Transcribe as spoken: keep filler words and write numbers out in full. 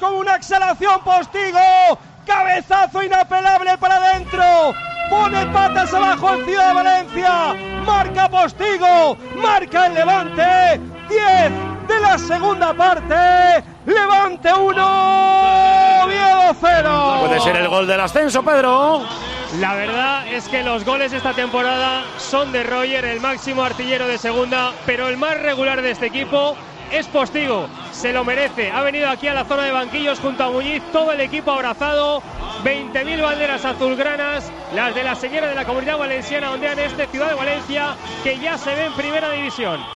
con una exhalación Postigo, cabezazo inapelable para adentro, pone patas abajo en Ciudad de Valencia, marca Postigo, marca el Levante, diez de la segunda parte, Levante uno, Oviedo cero. Puede ser el gol del ascenso, Pedro. La verdad es que los goles esta temporada son de Roger, el máximo artillero de segunda, pero el más regular de este equipo es Postigo, se lo merece, ha venido aquí a la zona de banquillos junto a Muñiz, todo el equipo abrazado, veinte mil banderas azulgranas, las de la señora de la Comunidad Valenciana ondean este Ciudad de Valencia, que ya se ve en primera división.